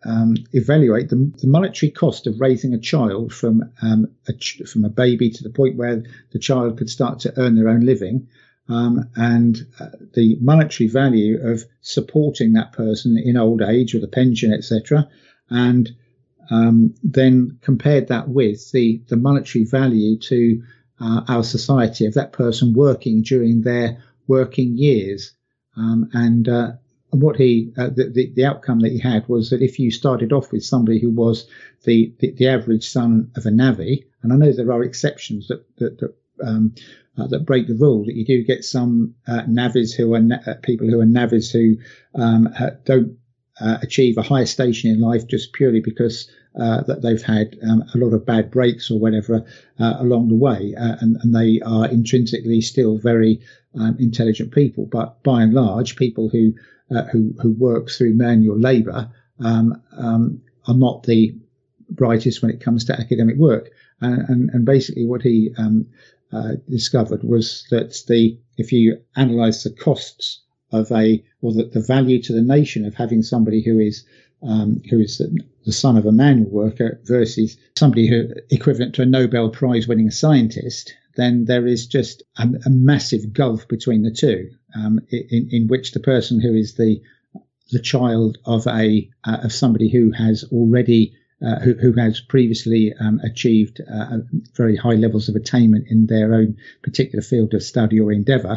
[SPEAKER 2] evaluate the monetary cost of raising a child from a baby to the point where the child could start to earn their own living, and the monetary value of supporting that person in old age with a pension, etc., and then compared that with the monetary value to our society of that person working during their working years, and what the outcome that he had was that if you started off with somebody who was the average son of a navvy, and I know there are exceptions that break the rule, that you do get some navvies who are people who are navvies who don't achieve a higher station in life just purely because that they've had a lot of bad breaks or whatever along the way, and they are intrinsically still very intelligent people. But by and large, people who work through manual labour are not the brightest when it comes to academic work. And basically, what he discovered was that if you analyse the costs of the value to the nation of having somebody who is the son of a manual worker versus somebody who equivalent to a Nobel Prize winning scientist, then there is just a massive gulf between the two, in which the person who is the child of somebody who has already who has previously achieved very high levels of attainment in their own particular field of study or endeavour,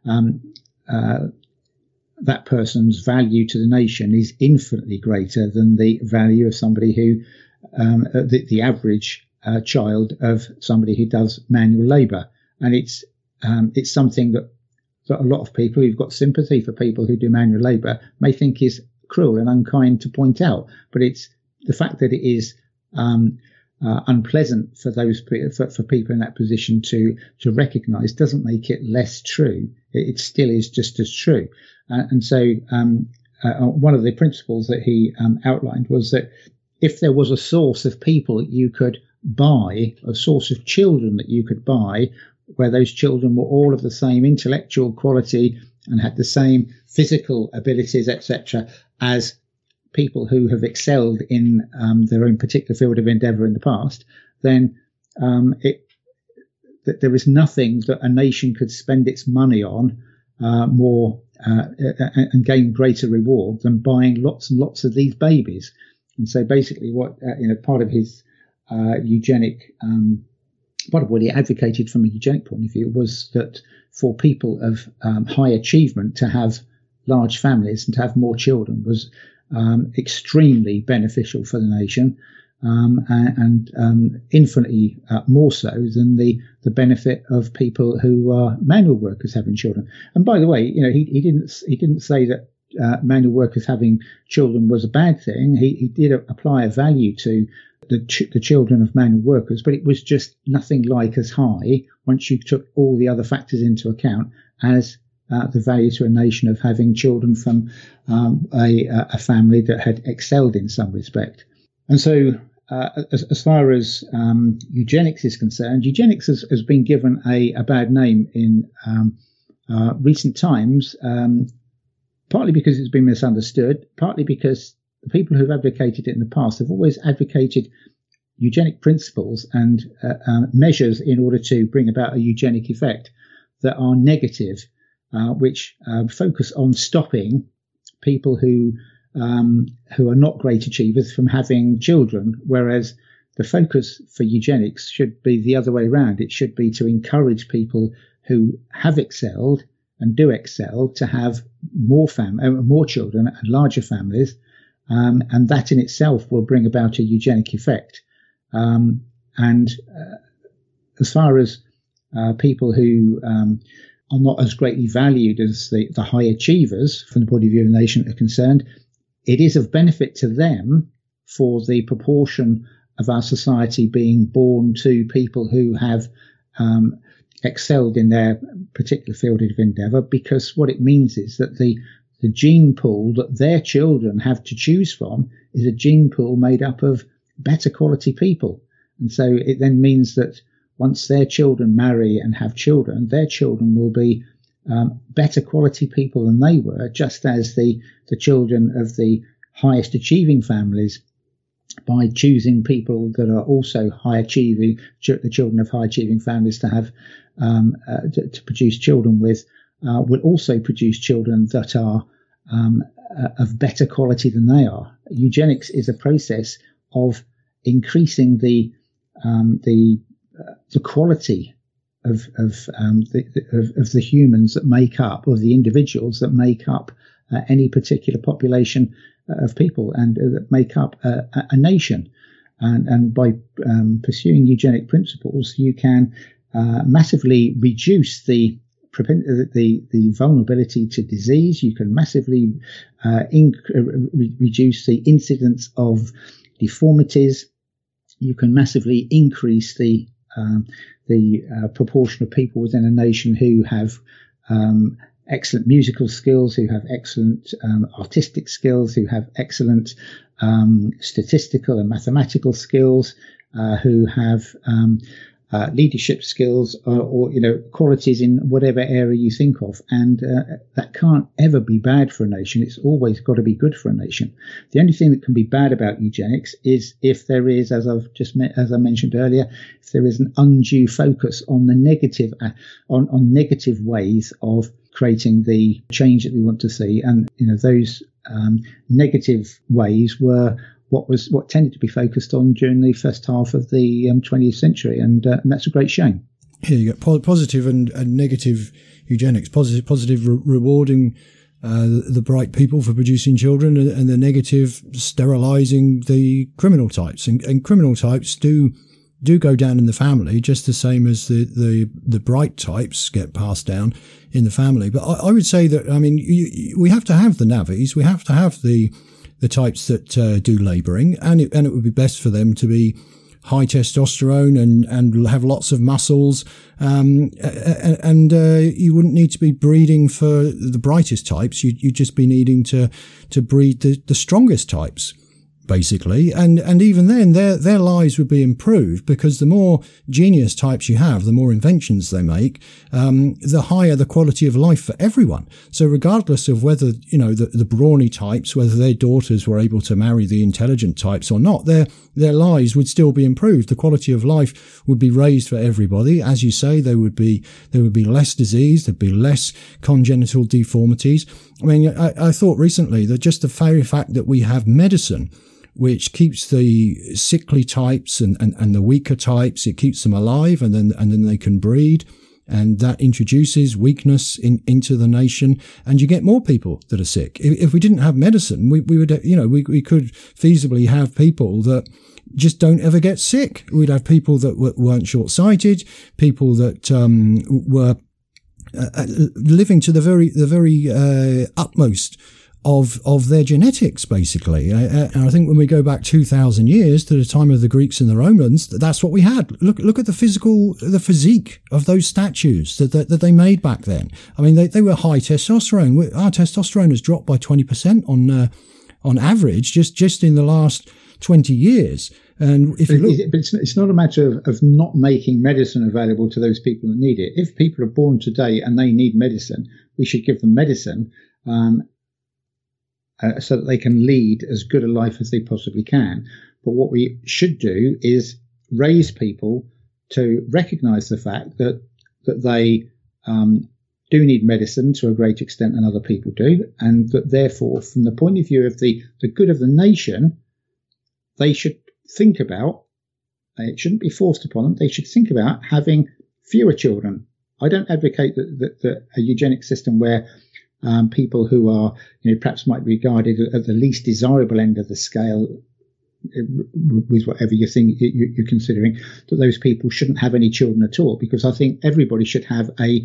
[SPEAKER 2] that person's value to the nation is infinitely greater than the value of somebody who, the average child of somebody who does manual labour. And it's something that a lot of people who've got sympathy for people who do manual labour may think is cruel and unkind to point out, but it's the fact that it is unpleasant for for people in that position to recognise doesn't make it less true. It still is just as true. And so one of the principles that he outlined was that if there was a source of people that you could buy, a source of children that you could buy, where those children were all of the same intellectual quality and had the same physical abilities, etc., as people who have excelled in their own particular field of endeavour in the past, then that there is nothing that a nation could spend its money on more and gain greater reward than buying lots and lots of these babies. And so basically what part of his eugenic part of what he advocated from a eugenic point of view was that for people of high achievement to have large families and to have more children was extremely beneficial for the nation, and infinitely more so than the benefit of people who are manual workers having children. And by the way, he didn't say that manual workers having children was a bad thing. He did apply a value to the children of manual workers, but it was just nothing like as high once you took all the other factors into account as the value to a nation of having children from a family that had excelled in some respect. And so as far as eugenics is concerned, eugenics has been given a bad name in recent times, partly because it's been misunderstood, partly because the people who've advocated it in the past have always advocated eugenic principles and measures in order to bring about a eugenic effect that are negative, which focus on stopping people who are not great achievers from having children, whereas the focus for eugenics should be the other way around. It should be to encourage people who have excelled and do excel to have more children and larger families, and that in itself will bring about a eugenic effect. And as far as people who are not as greatly valued as the high achievers from the point of view of the nation are concerned, it is of benefit to them for the proportion of our society being born to people who have excelled in their particular field of endeavour, because what it means is that the gene pool that their children have to choose from is a gene pool made up of better quality people. And so it then means that once their children marry and have children, their children will be better quality people than they were, just as the children of the highest achieving families by choosing people that are also high achieving, the children of high achieving families to have to produce children with, will also produce children that are of better quality than they are. Eugenics is a process of increasing the quality of the humans that make up, or the individuals that make up any particular population of people, and that make up a nation. And by pursuing eugenic principles, you can massively reduce the vulnerability to disease. You can massively reduce the incidence of deformities. You can massively increase the proportion of people within a nation who have excellent musical skills, who have excellent artistic skills, who have excellent statistical and mathematical skills, who have leadership skills, or qualities in whatever area you think of. And that can't ever be bad for a nation. It's always got to be good for a nation. The only thing that can be bad about eugenics is if there is, as I mentioned earlier, if there is an undue focus on the negative, on negative ways of creating the change that we want to see. And those negative ways were what tended to be focused on during the first half of the 20th century, and that's a great shame.
[SPEAKER 1] Here you got positive and negative eugenics. Positive rewarding the bright people for producing children, and the negative sterilising the criminal types. And criminal types do go down in the family, just the same as the bright types get passed down in the family. But I would say that, we have to have the navvies, we have to have the types that do labouring, and it would be best for them to be high testosterone and have lots of muscles, and you wouldn't need to be breeding for the brightest types. You'd just be needing to breed the strongest types, basically, and even then their lives would be improved, because the more genius types you have, the more inventions they make, the higher the quality of life for everyone. So regardless of whether the brawny types, whether their daughters were able to marry the intelligent types or not, their lives would still be improved. The quality of life would be raised for everybody. As you say, there would be less disease, there'd be less congenital deformities. I thought recently that just the very fact that we have medicine which keeps the sickly types and the weaker types, it keeps them alive, and then they can breed, and that introduces weakness into the nation, and you get more people that are sick. If we didn't have medicine, we would, we could feasibly have people that just don't ever get sick. We'd have people that weren't short-sighted, people that were living to the very utmost of their genetics, basically. And I think when we go back 2,000 years to the time of the Greeks and the Romans, that's what we had. Look at the physique of those statues that they made back then. They were high testosterone. Our testosterone has dropped by 20% on average just in the last 20 years. And if
[SPEAKER 2] it's not a matter of not making medicine available to those people that need it. If people are born today and they need medicine, we should give them medicine, so that they can lead as good a life as they possibly can. But what we should do is raise people to recognise the fact that they do need medicine to a greater extent than other people do, and that therefore, from the point of view of the good of the nation, they should think about, it shouldn't be forced upon them, they should think about having fewer children. I don't advocate that a eugenic system where people who are, perhaps might be regarded at the least desirable end of the scale, with whatever you think you're considering, that those people shouldn't have any children at all, because I think everybody should have a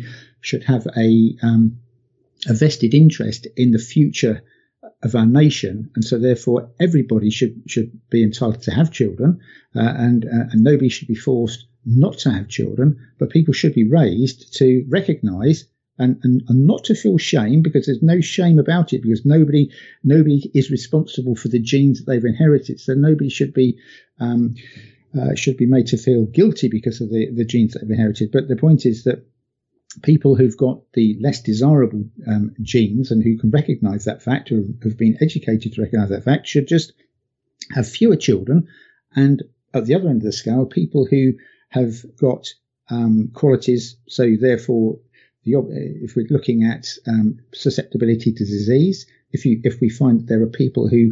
[SPEAKER 2] vested interest in the future of our nation, and so therefore everybody should be entitled to have children, and nobody should be forced not to have children, but people should be raised to recognise and not to feel shame, because there's no shame about it, because nobody is responsible for the genes that they've inherited. So nobody should be made to feel guilty because of the genes that they've inherited. But the point is that people who've got the less desirable genes and who can recognise that fact, or have been educated to recognise that fact, should just have fewer children. And at the other end of the scale, people who have got qualities, so therefore, if we're looking at susceptibility to disease, if we find that there are people who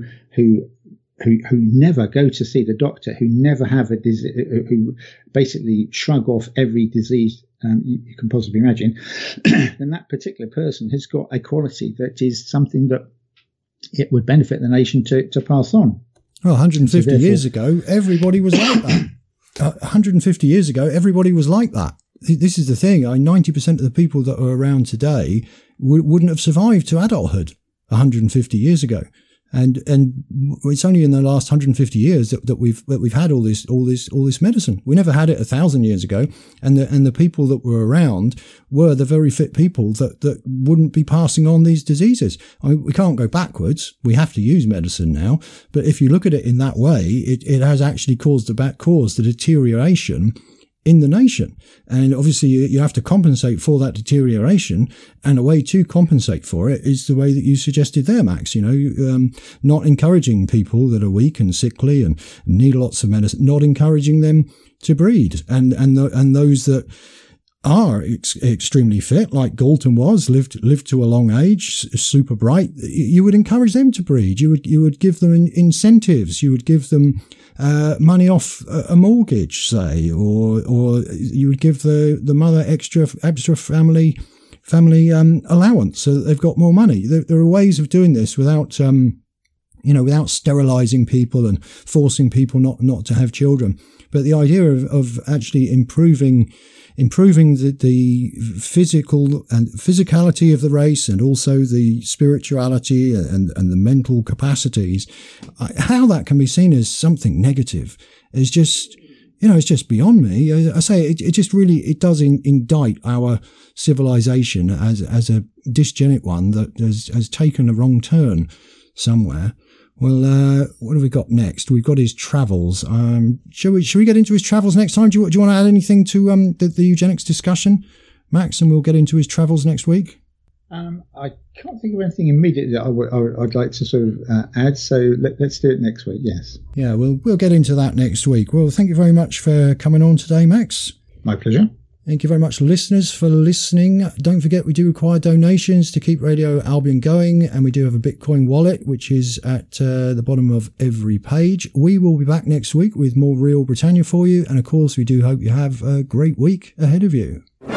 [SPEAKER 2] never go to see the doctor, who never have a disease, who basically shrug off every disease you can possibly imagine, then that particular person has got a quality that is something that it would benefit the nation to pass on.
[SPEAKER 1] Well, 150 years ago, everybody was like that. 150 years ago, everybody was like that. This is the thing. 90% of the people that are around today wouldn't have survived to adulthood 150 years ago. And it's only in the last 150 years that we've had all this medicine. We never had it 1,000 years ago, and the people that were around were the very fit people that wouldn't be passing on these diseases. I mean, we can't go backwards. We have to use medicine now. But if you look at it in that way, it has actually caused the deterioration in the nation. And obviously you have to compensate for that deterioration, and a way to compensate for it is the way that you suggested there, Max, not encouraging people that are weak and sickly and need lots of medicine, not encouraging them to breed, and those that are extremely fit, like Galton was, lived to a long age, super bright, you would encourage them to breed. You would give them incentives. You would give them money off a mortgage, say, or you would give the mother extra family allowance so that they've got more money. There are ways of doing this without without sterilizing people and forcing people not to have children. But the idea of actually improving the physical and physicality of the race, and also the spirituality and the mental capacities, how that can be seen as something negative is just, it's just beyond me. I say it just really, it does indict our civilization as a dysgenic one that has taken a wrong turn somewhere. Well, what have we got next? We've got his travels. Shall we get into his travels next time? Do you want to add anything to the eugenics discussion, Max? And we'll get into his travels next week.
[SPEAKER 2] I can't think of anything immediately that I'd like to sort of add. So let's do it next week. Yes.
[SPEAKER 1] Yeah, we'll get into that next week. Well, thank you very much for coming on today, Max.
[SPEAKER 2] My pleasure.
[SPEAKER 1] Thank you very much, listeners, for listening. Don't forget, we do require donations to keep Radio Albion going, and we do have a Bitcoin wallet, which is at the bottom of every page. We will be back next week with more Real Britannia for you, and of course, we do hope you have a great week ahead of you.